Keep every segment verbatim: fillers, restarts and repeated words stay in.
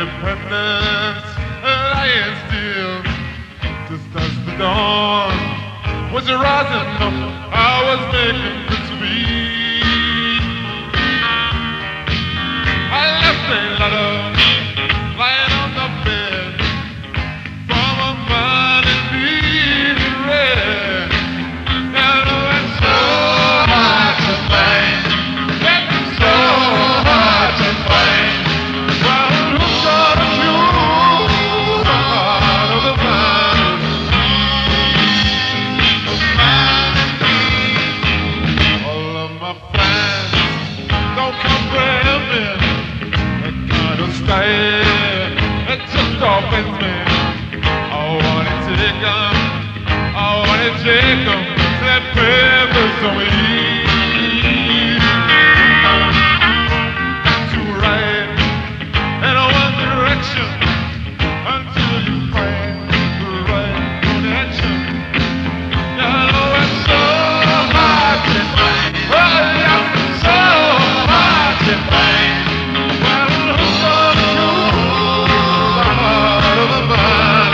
independence, lying still, just as the dawn was rising up, I was making good speed. I left a letter lying on the bed from a man in need to read. Now it's so hard to find, it's so hard to find. Well, who's gonna choose the heart of the man? All of my friends don't comprehend me. That kind of style, it just offends me. I wanna take 'em, I wanna take 'em to that purpose of me. To right in one direction until you find the right connection. You know it's so hard to find. Oh, yes, it's so hard to find. Well, who's gonna choose the heart of a man?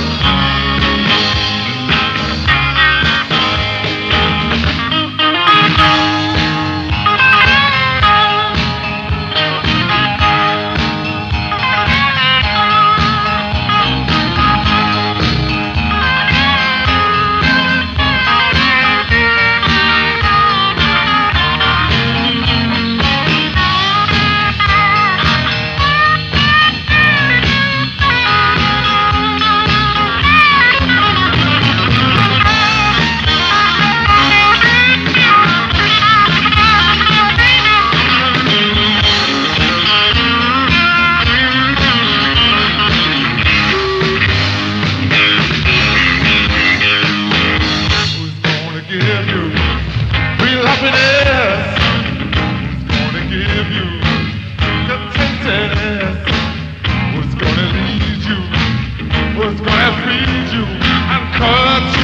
Give you real happiness. Who's gonna give you contentedness? Who's gonna lead you? Who's gonna feed you and cut